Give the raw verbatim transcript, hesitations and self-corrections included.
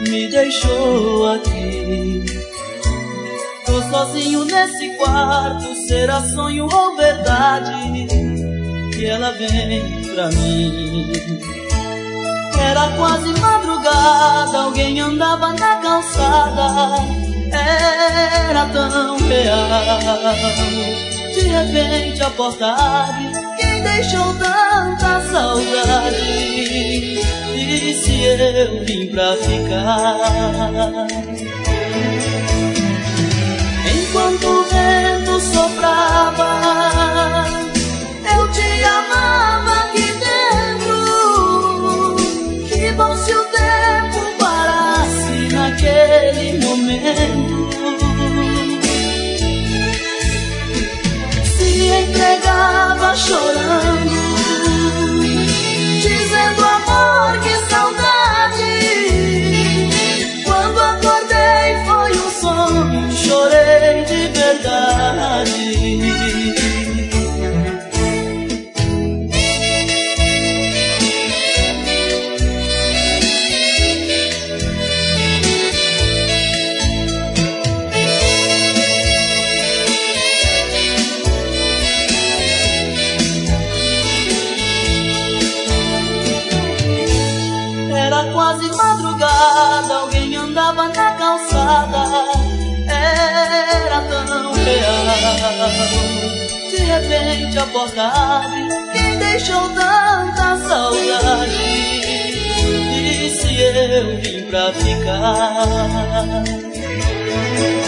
me deixou aqui. Tô sozinho nesse quarto, será sonho ou verdade? Que ela vem pra mim. Era quase madrugada, alguém andava na calçada. Era tão real. De repente a porta abre, quem deixou tanta saudade? E se eu vim pra ficar? Enquanto o vento soprava, eu te amava aqui dentro. Que bom se o tempo parasse naquele momento. Se entregava chorando, dizendo amor, que saudade. Quando acordei foi um sonho, chorei de verdade. Era quase madrugada, alguém andava na calçada. Era tão real. De repente a porta abre, quem deixou tanta saudade? E se eu vim pra ficar?